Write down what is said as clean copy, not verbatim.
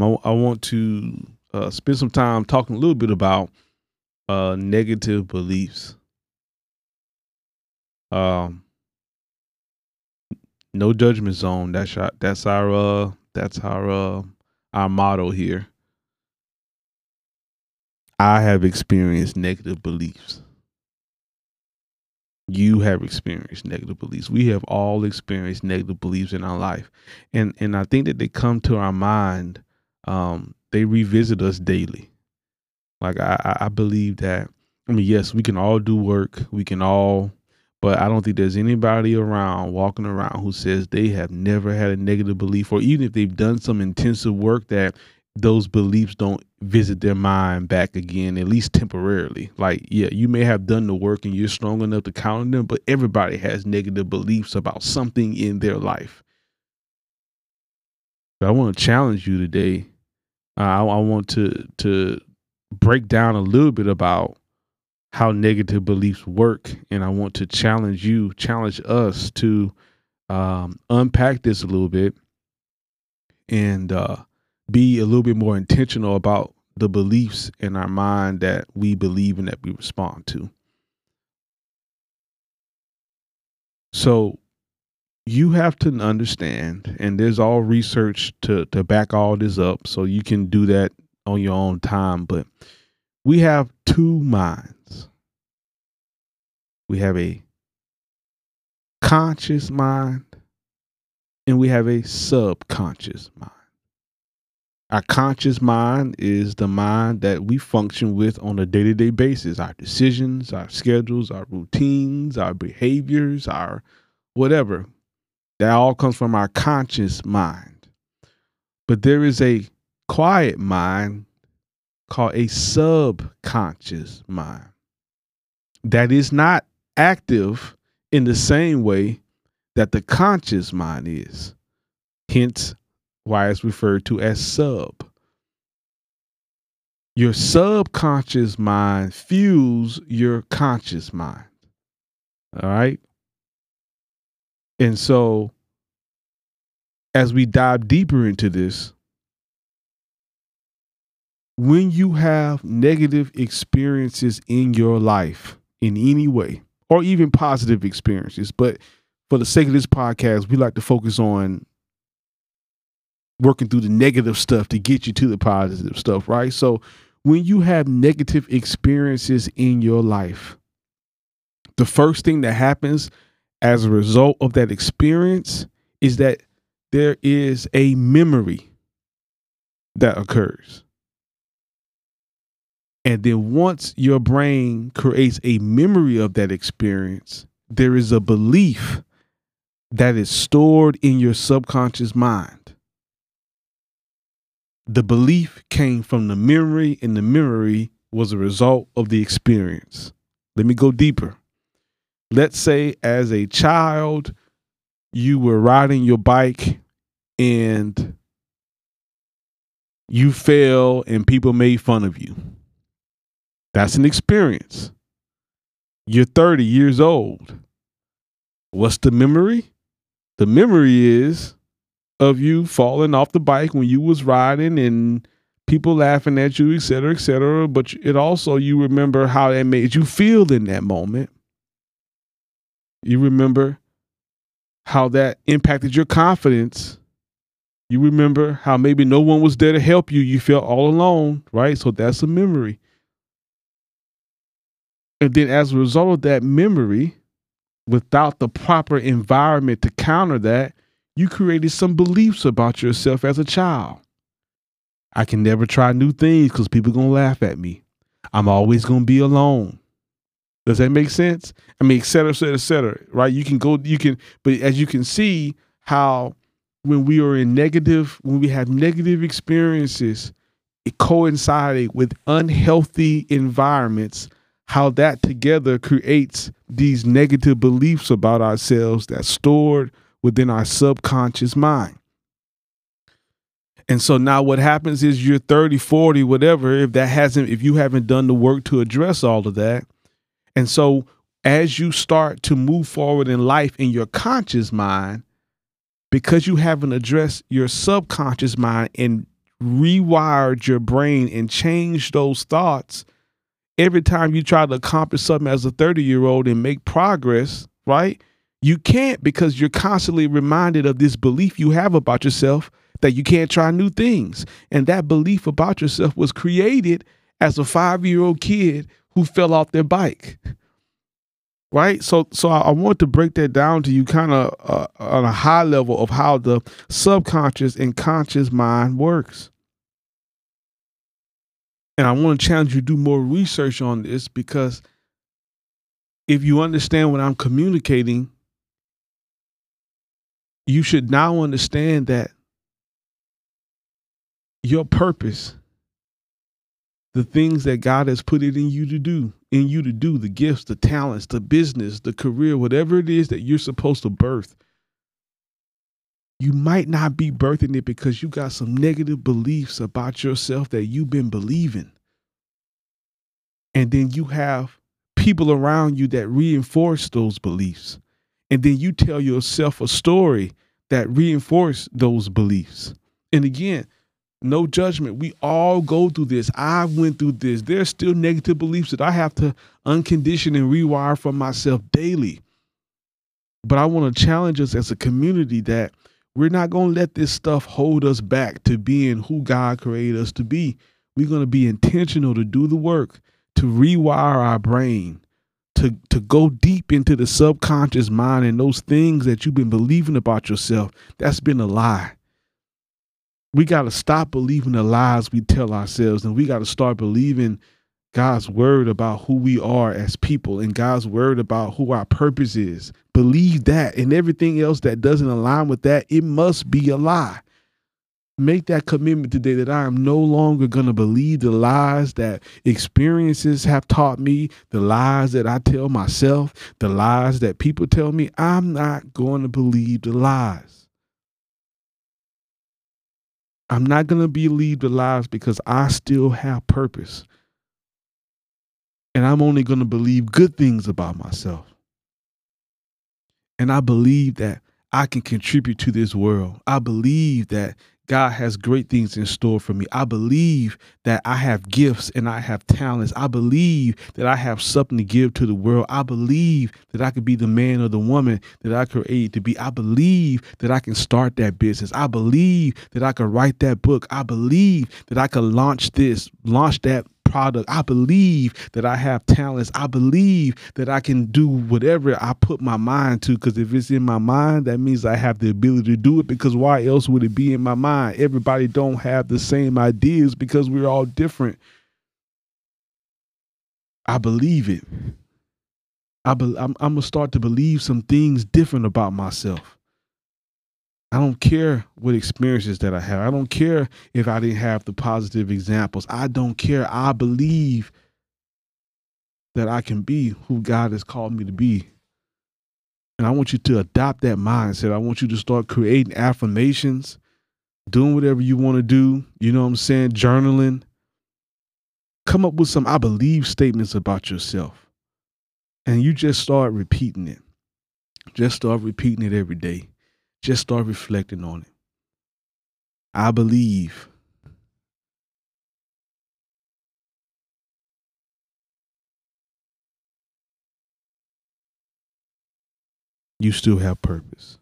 I want to spend some time talking a little bit about negative beliefs. Um, no judgment zone. That's our motto here. I have experienced negative beliefs. You have experienced negative beliefs. We have all experienced negative beliefs in our life, and I think that they come to our mind. They revisit us daily. Like I believe that. I mean, yes, we can all do work. We can all, but I don't think there's anybody around walking around who says they have never had a negative belief, or even if they've done some intensive work, that those beliefs don't visit their mind back again, at least temporarily. Like, yeah, you may have done the work and you're strong enough to counter them, but everybody has negative beliefs about something in their life. So I want to challenge you today. I want to break down a little bit about how negative beliefs work, and I want to challenge us to unpack this a little bit and be a little bit more intentional about the beliefs in our mind that we believe and that we respond to. So you have to understand, and there's all research to back all this up, so you can do that on your own time. But we have two minds. We have a conscious mind and we have a subconscious mind. Our conscious mind is the mind that we function with on a day-to-day basis. Our decisions, our schedules, our routines, our behaviors, our whatever. That all comes from our conscious mind. But there is a quiet mind called a subconscious mind that is not active in the same way that the conscious mind is. Hence why it's referred to as sub. Your subconscious mind fuels your conscious mind. All right. And so as we dive deeper into this, when you have negative experiences in your life in any way, or even positive experiences, but for the sake of this podcast, we like to focus on working through the negative stuff to get you to the positive stuff, right? So when you have negative experiences in your life, the first thing that happens as a result of that experience is that there is a memory that occurs. And then once your brain creates a memory of that experience, there is a belief that is stored in your subconscious mind. The belief came from the memory, and the memory was a result of the experience. Let me go deeper. Let's say as a child, you were riding your bike and you fell and people made fun of you. That's an experience. You're 30 years old. What's the memory? The memory is of you falling off the bike when you was riding and people laughing at you, et cetera, et cetera. But it also, you remember how that made you feel in that moment. You remember how that impacted your confidence. You remember how maybe no one was there to help you. You felt all alone, right? So that's a memory. And then as a result of that memory, without the proper environment to counter that, you created some beliefs about yourself as a child. I can never try new things because people are going to laugh at me. I'm always going to be alone. Does that make sense? I mean, et cetera, right? But as you can see how when we have negative experiences, it coincided with unhealthy environments, how that together creates these negative beliefs about ourselves that's stored within our subconscious mind. And so now what happens is you're 30, 40, whatever, if you haven't done the work to address all of that. And so as you start to move forward in life in your conscious mind, because you haven't addressed your subconscious mind and rewired your brain and changed those thoughts every time you try to accomplish something as a 30-year-old and make progress, right? You can't, because you're constantly reminded of this belief you have about yourself that you can't try new things. And that belief about yourself was created as a 5-year-old kid who fell off their bike. Right. So I want to break that down to you kind of on a high level of how the subconscious and conscious mind works. And I want to challenge you to do more research on this, because if you understand what I'm communicating, you should now understand that your purpose, the things that God has put it in you to do, the gifts, the talents, the business, the career, whatever it is that you're supposed to birth, you might not be birthing it because you got some negative beliefs about yourself that you've been believing. And then you have people around you that reinforce those beliefs. And then you tell yourself a story that reinforces those beliefs. And again, no judgment. We all go through this. I went through this. There's still negative beliefs that I have to uncondition and rewire for myself daily. But I want to challenge us as a community that we're not going to let this stuff hold us back to being who God created us to be. We're going to be intentional to do the work, to rewire our brain, to go deep into the subconscious mind and those things that you've been believing about yourself. That's been a lie. We got to stop believing the lies we tell ourselves, and we got to start believing God's word about who we are as people and God's word about who our purpose is. Believe that, and everything else that doesn't align with that, it must be a lie. Make that commitment today that I am no longer going to believe the lies that experiences have taught me, the lies that I tell myself, the lies that people tell me. I'm not going to believe the lies. I'm not going to believe the lies because I still have purpose. And I'm only going to believe good things about myself. And I believe that I can contribute to this world. I believe that God has great things in store for me. I believe that I have gifts and I have talents. I believe that I have something to give to the world. I believe that I could be the man or the woman that I created to be. I believe that I can start that business. I believe that I could write that book. I believe that I could launch that product. I believe that I have talents. I believe that I can do whatever I put my mind to, because if it's in my mind, that means I have the ability to do it, because why else would it be in my mind? Everybody don't have the same ideas because we're all different. I believe it. I'm going to start to believe some things different about myself. I don't care what experiences that I have. I don't care if I didn't have the positive examples. I don't care. I believe that I can be who God has called me to be. And I want you to adopt that mindset. I want you to start creating affirmations, doing whatever you want to do. You know what I'm saying? Journaling. Come up with some I believe statements about yourself. And you just start repeating it. Just start repeating it every day. Just start reflecting on it. I believe. You still have purpose.